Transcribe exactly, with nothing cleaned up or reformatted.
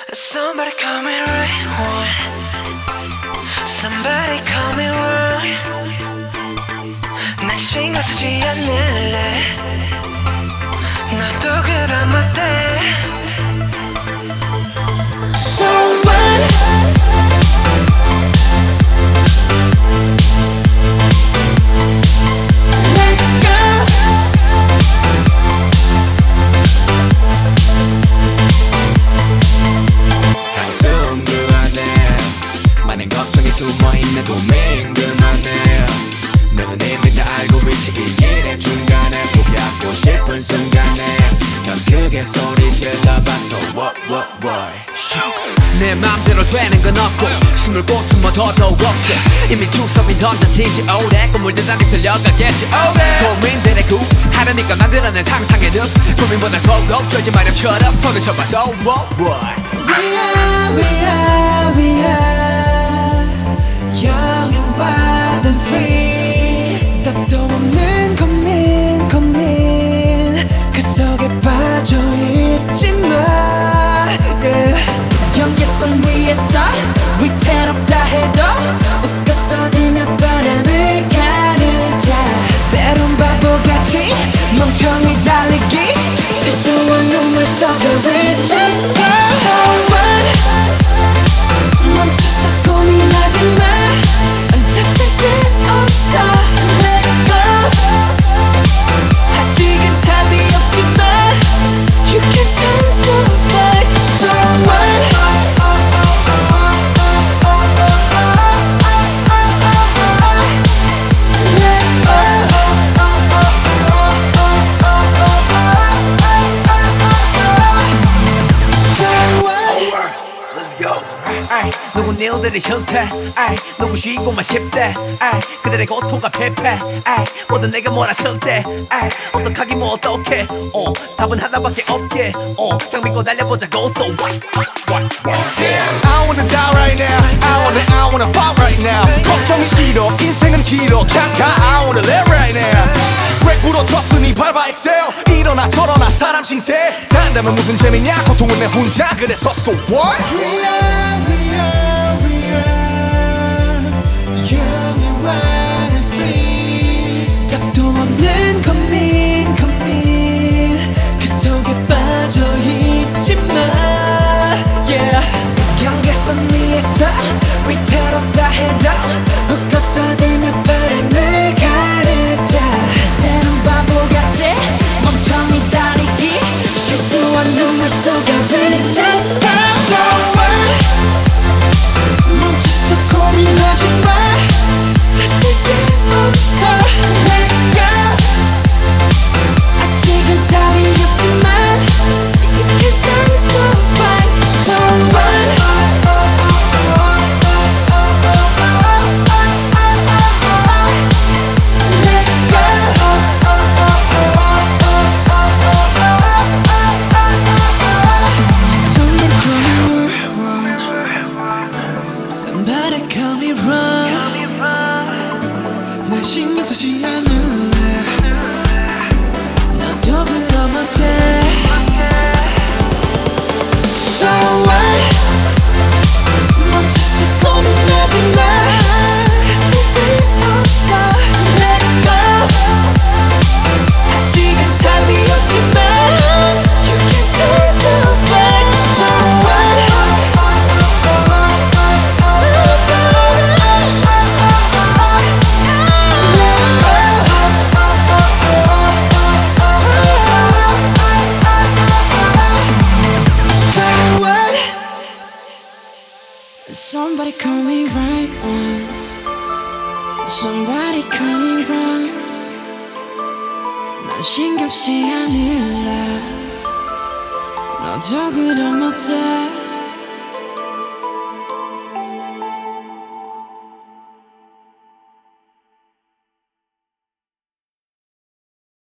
Somebody call me right one. Somebody call me wrong. 난 신경 쓰지 않을래. 나도 그런 어때. So what? 숨어있는 고민 그만해. 너는 이미 다 알고 있지. 이 일의 중간에 포기하고 싶은 순간에 넌 크게 소리 질러봤어. What what what. 내 맘대로 되는 건 없고 숨을 곳숨어 더더욱 없어. 이미 주섬이 던져지지 오래 꿈물들 난이 틀려가겠지 오래. 고민들의 구하려니까 만들어낸 상상의 늪. 고민보다 고고 쫄지 마렴처럼 손을 쳐봐. So what what. We are we are we are young and wild and free. 답도 없는 고민 고민 그 속에 빠져있지마. yeah. 경계선 위에서 위태롭다 해도 웃고 떠들며 바람을 가르자. 때론 바보같이 멍청이 달리기 실수한 눈물 속에 we just go. So what. 멈춰서 고민하지마. 앉아 쓸데없어. Let go. 아직은 답이 없지만 You can stand the fight. So what. 누군 일들이 싫대. 아이, 누구 쉬고만 싶대. 아이, 그들의 고통과 패패. 아이, 모든 내가 몰아칠 때. 아이, 어떡하기 뭐 어떡해. 어, 답은 하나밖에 없게. 어, 그냥 믿고 달려보자고. So what, what, what, what. Yeah. I wanna die right now. I wanna, I wanna fight right now. 걱정이 싫어. 인생은 길어. 그냥 가. I wanna live right now. 렉 부러졌으니 밟아 excel. 일어나 저러나 사람 신세. 산다면 무슨 재미냐. 고통은 내 혼자. 그래서 so what. We are, we are, we are young and wild and free. 답도 없는 고민 고민 그 속에 빠져있지마. yeah. 경계선 위에서 위태롭다 해도 웃고 떠들며 바람을 가르자. 때론 바보같이 멍청이 달리기 실수한 눈물 속에 we just go. So what. 멈춰서 고민하지마. 다 쓸데없어. Let go. 아직은 답이 없지만 You can start the fight. So what. Somebody call me wrong. 난 신경 쓰지 않을래. 나도 그럼 어때. So what. 멈춰서 고민하지마. 쓸데없어. Let go. 아직은 답이 없지만 You can start the fight. So what. Somebody call me right one. Somebody call me wrong. 난 신경 쓰지 않을래. 너도 그럼 어때.